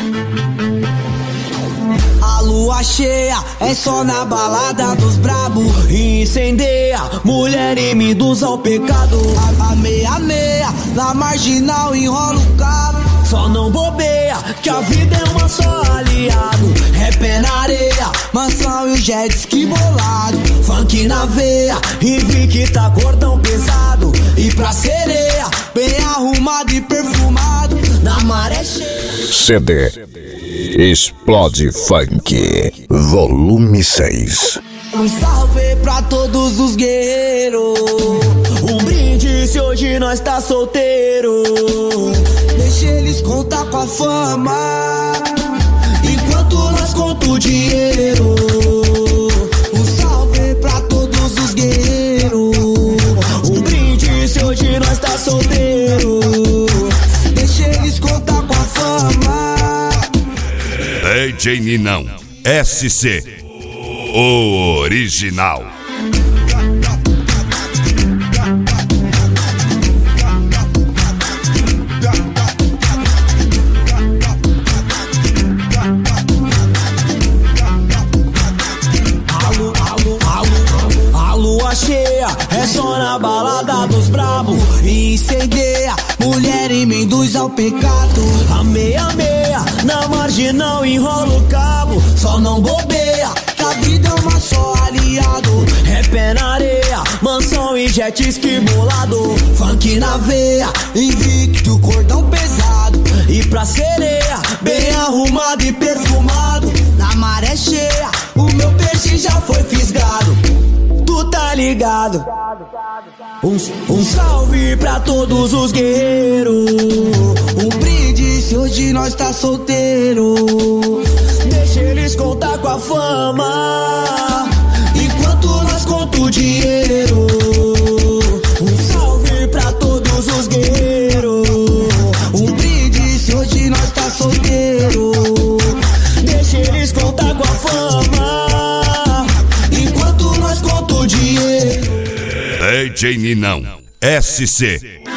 A lua cheia é só na balada dos brabo. Incendeia, mulher e me induz ao pecado. A meia-meia, na marginal enrola o cabo. Só não bobeia, que a vida é uma só aliado. Rap é na areia, mansão e o jet ski bolado. Funk na veia, e vi que tá cordão pesado. E pra sereia, bem arrumado e perfumado. Na maré cheia. CD Explode Funk Volume 6. Um salve pra todos os guerreiros. Um brinde se hoje nós tá solteiro. Deixa eles contar com a fama, enquanto nós conta o dinheiro. Um salve pra todos os guerreiros. Um brinde se hoje nós tá solteiro. Deixa eles contar com a fama. DJ Ninão SC, o original. A lua cheia é só na balada dos brabo. Incendeia, mulher e me induz ao pecado. A meia-meia, na marginal enrola o cabo. Só não bobeia, que a vida é uma só aliado. Rap é na areia, mansão e jet ski bolado. Funk na veia, invicto, cordão pesado. E pra sereia, bem arrumado e perfumado. Na maré cheia, o meu peixe já foi fisgado. Tu tá ligado? Um salve pra todos os guerreiros. Um brinde se hoje nós tá solteiro. Deixa eles contar com a fama, enquanto nós conta o dinheiro. Um salve pra todos os guerreiros. Um brinde se hoje nós tá solteiro. Deixa eles contar com a fama, enquanto nós conta o dinheiro. DJ Ninão SC,